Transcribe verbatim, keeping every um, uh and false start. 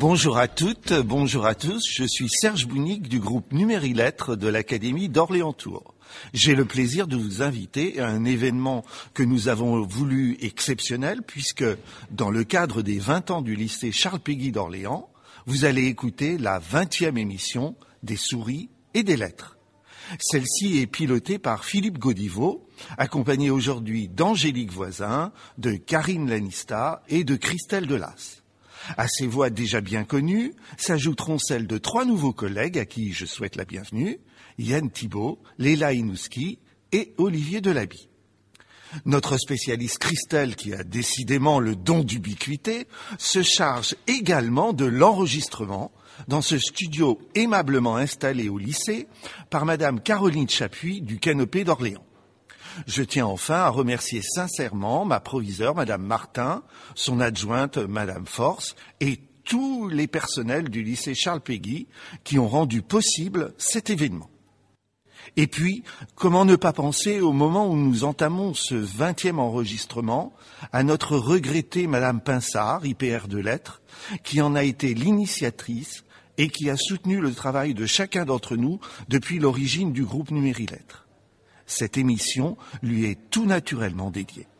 Bonjour à toutes, bonjour à tous, je suis Serge Bounic du groupe Numéri-Lettres de l'Académie d'Orléans-Tours. J'ai le plaisir de vous inviter à un événement que nous avons voulu exceptionnel puisque dans le cadre des vingt ans du lycée Charles Péguy d'Orléans, vous allez écouter la vingtième émission des souris et des lettres. Celle-ci est pilotée par Philippe Gaudiveau, accompagné aujourd'hui d'Angélique Voisin, de Karine Lanista et de Christelle Delas. À ces voix déjà bien connues s'ajouteront celles de trois nouveaux collègues à qui je souhaite la bienvenue, Yann Thibault, Léla Inouski et Olivier Delaby. Notre spécialiste Christelle, qui a décidément le don d'ubiquité, se charge également de l'enregistrement dans ce studio aimablement installé au lycée par Madame Caroline Chapuis du Canopé d'Orléans. Je tiens enfin à remercier sincèrement ma proviseure, Madame Martin, son adjointe, Madame Force, et tous les personnels du lycée Charles Péguy qui ont rendu possible cet événement. Et puis, comment ne pas penser au moment où nous entamons ce vingtième enregistrement à notre regrettée Madame Pinsard, I P R de lettres, qui en a été l'initiatrice et qui a soutenu le travail de chacun d'entre nous depuis l'origine du groupe Numéri-Lettres. Cette émission lui est tout naturellement dédiée.